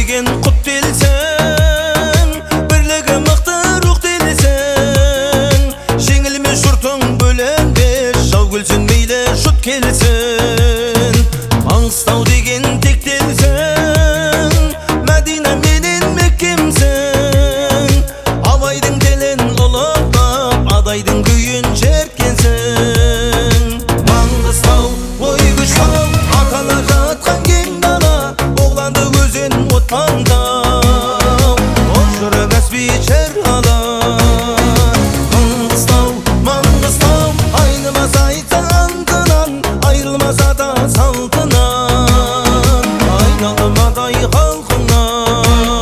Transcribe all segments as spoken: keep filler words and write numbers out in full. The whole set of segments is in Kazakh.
деген құт делсең, бірлігі мықты рух делсең, жеңілмес жұртың бөленбес, жау келсін мейлі жұт келсін. Маңғыстау деген тек делсең, Мәдина менен Меккемсің, абайдың телін ұлықтап, адайдың күйін шерткенсің. Маңғыстау ой күштау, атала жатқан кең дала, оғланды өзен отпандау, ошыры Каспий шерғала. Маңғыстау, Маңғыстау, айнымас айтса антынан, айрылмаса да салтынан, айналмадай халқынан.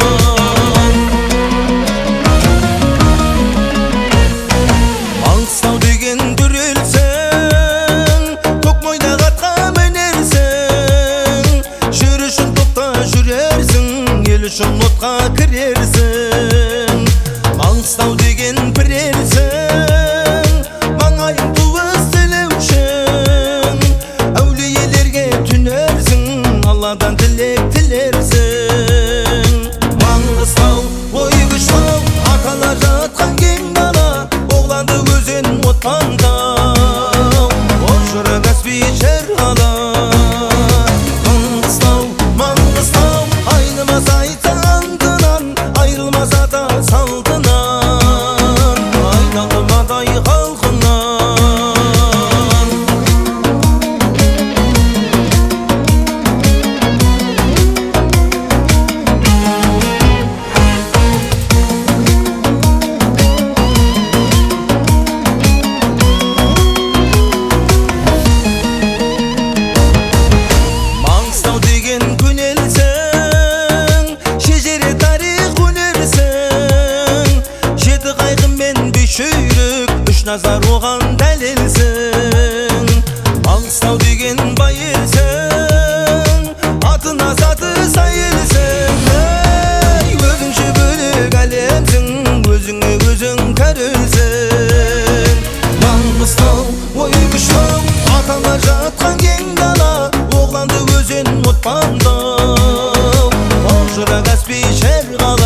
Маңғыстау деген дүрелсең, Көкмойда атқа мінерсің, жүрішін топта жүрерсің, ел үшін отқа кірерсің. Маңғыстау деген бір елсің, маңайың туыс тілеушің, әулиелерге түнерсің, Алладан тілек тілерсің. Маңғыстау ой күштау, атала жатқан кең дала, оғланды өзен отпандау, ошыры Каспий шерғала. Маңғыстау, Маңғыстау, айнымас айтса антынан, айрылмаса да салтынан, айналмадай халқынан. Маңғыстау деген көнелсің, шежіре тарих өнерсің, жеті қайқым мен бес жүйрік, үш назар оған дәлелсің. Маңғыстау деген бай елсің, атына заты сай елсің, ей, өзіңше бөлек әлемсің, өзіңе өзің кәрілсің. Маңғыстау ой күштау, атала жатқан кең дала, оғланды өзен отпандау, ошыры Каспий шерғала.